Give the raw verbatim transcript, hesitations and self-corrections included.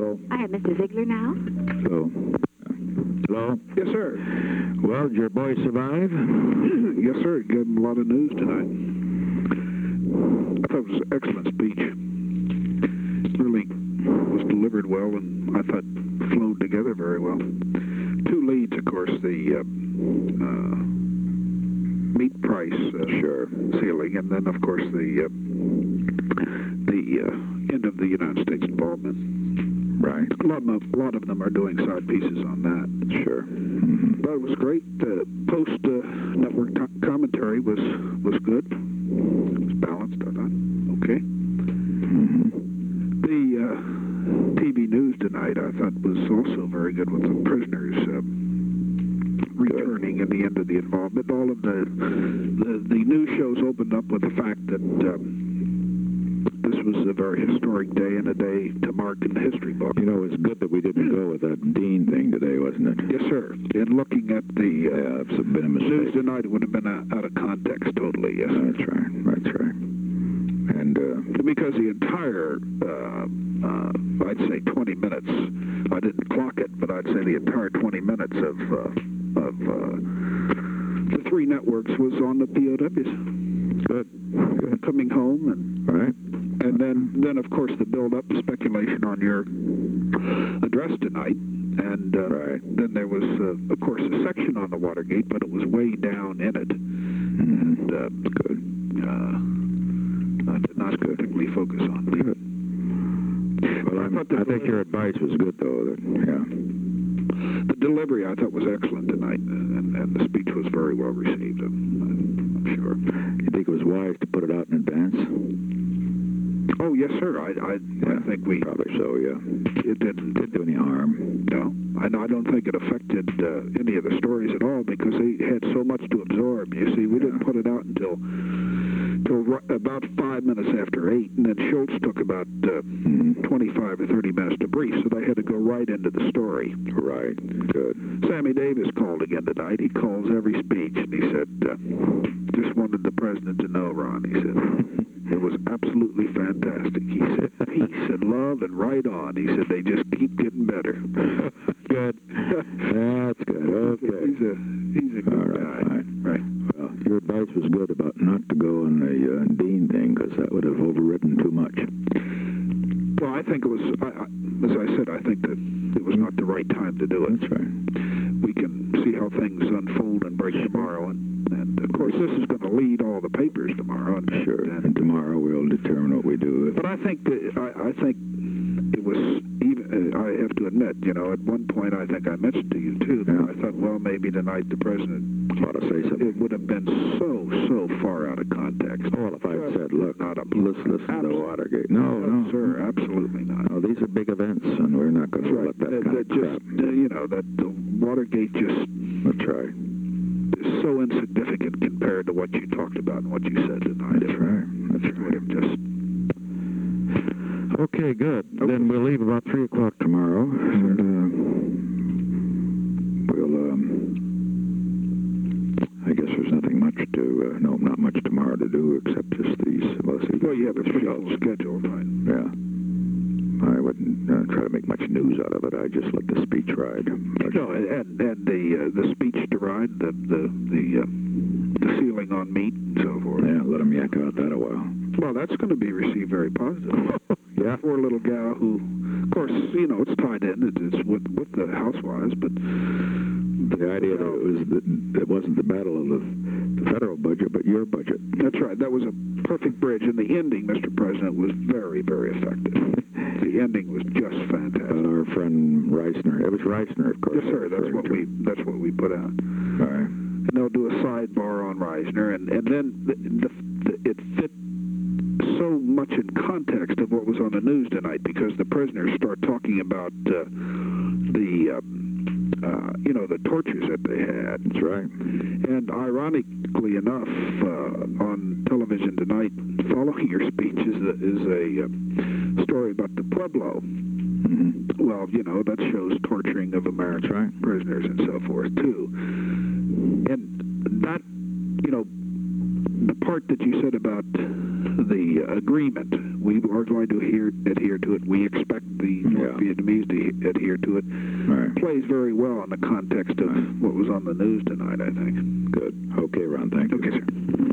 Hello? I have Mister Ziegler now. Hello? Hello? Yes, sir. Well, did your boy survive? Yes, sir. Got a lot of news tonight. I thought it was an excellent speech. Really was delivered well, and I thought flowed together very well. Two leads, of course, the uh, uh, meat price uh, Sure. ceiling, and then, of course, the uh, the uh, end of the United States involvement. Right. A lot, of them, a lot of them are doing side pieces on that. Sure. Mm-hmm. But it was great. Uh, post uh, network commentary was was good. It was balanced, I thought. Okay. Mm-hmm. The uh, T V news tonight, I thought, was also very good with the prisoners uh, returning and the end of the involvement. All of the, the the news shows opened up with the fact that um, this was a very historic day and a day to mark in the history book. You know, it's good that we didn't go with that Dean thing today, wasn't it? Yes, sir. In looking at the uh, Yeah, it's been a mistake. news tonight, it would have been uh, out of context totally, yes. That's right. That's right. And, uh... Because the entire, uh, uh, I'd say twenty minutes, I didn't clock it, but I'd say the entire twenty minutes of, uh, of uh, the three networks was on the P O Ws. Good. Good. Coming home, and Right. and then, then of course, the build-up speculation on your address tonight. And uh, Right. then there was, uh, of course, a section on the Watergate, but it was way down in it. Mm-hmm. And uh, Good. uh, I did not particularly focus on it. Good. Well, I'm, thought that I think the- your advice was good, though. That, yeah. The delivery, I thought, was excellent tonight, and, and the speech was very well received, I'm, I'm sure. You think it was wise to put it out in advance? Oh, yes, sir. I, I, Yeah, I think we... Probably so, yeah. It didn't... Didn't do any harm. No. I, I don't think it affected uh, any of the stories at all, because they had so much to absorb. You see, we Yeah. didn't put it out until... Till about five minutes after eight, and then Schultz took about uh, Mm-hmm. twenty-five or thirty minutes to brief, so they had to go right into the story. Right. Good. Sammy Davis called again tonight. He calls every speech, and he said, uh, just wanted the president to know, Ron, he said, it was absolutely fantastic. He said, peace and love and right on. He said, they just keep getting better. Good. That's good. Okay. He's a, he's a good All right, guy. fine. Right. Well, your advice was good about not to go on the uh, Dean thing, because that would have overridden too much. Well, I think it was, I, I, as I said, I think that it was not the right time to do it. That's right. We can see how things unfold and break tomorrow, and, and of course this is going to lead all the papers tomorrow. And, Sure. And, And tomorrow we'll determine what we do. but I think that, I, I think it was even. Uh, I have to admit, you know, at one point I think I mentioned to you too that Yeah. I thought, well, maybe tonight the president Ought to say something. it would have been so so far out of context. Well, if I'd said, look, not a let's listen to Absolutely. Watergate. No, no. sir, absolutely not. No, these are big events, and we're not going to let that That- kind that of crap. just uh, you know that the Watergate just That's right. is so insignificant compared to what you talked about and what you said tonight. That's right. That's It would have right. just Okay, good. Okay. Then we'll leave about three o'clock tomorrow, and uh, we'll. Um, I guess there's nothing much to. Uh, no, not much tomorrow to do except just these. Well, see, well, you have a pretty shows. full schedule, right? Yeah. I wouldn't uh, try to make much news out of it. I just let the speech ride. No, and and the uh, the speech to ride, the the the, uh, the ceiling on meat and so forth. Yeah, let them yak out that a while. Well, that's going to be received very positive. Yeah. Poor little gal who, of course, you know, it's tied in. It, it's with with the housewives, but The idea that it was the, it wasn't the battle of the, the federal budget, but your budget. that's right. That was a perfect bridge, and the ending, Mister President, was very very effective. The ending was just fantastic. About our friend Reisner. It was Reisner, of course. Yes, sir. That's what we that's what we put out. All right. And they'll do a sidebar on Reisner, and and then the, the, the, it fit so much in context of what was on the news tonight, because the prisoners start talking about uh, the uh, uh, you know the tortures that they had. That's right. And ironically enough, uh, on television tonight, following your speech is a, is a uh, story about the Pueblo. Mm-hmm. Well, you know, that shows torturing of American right. prisoners and so forth, too. And that, you know, the part that you said about the agreement We are going to adhere, adhere to it. We expect the North Yeah. Vietnamese to adhere to it. Right. Plays very well in the context of what was on the news tonight, I think. Good. Okay, Ron, thank you. Okay, sir.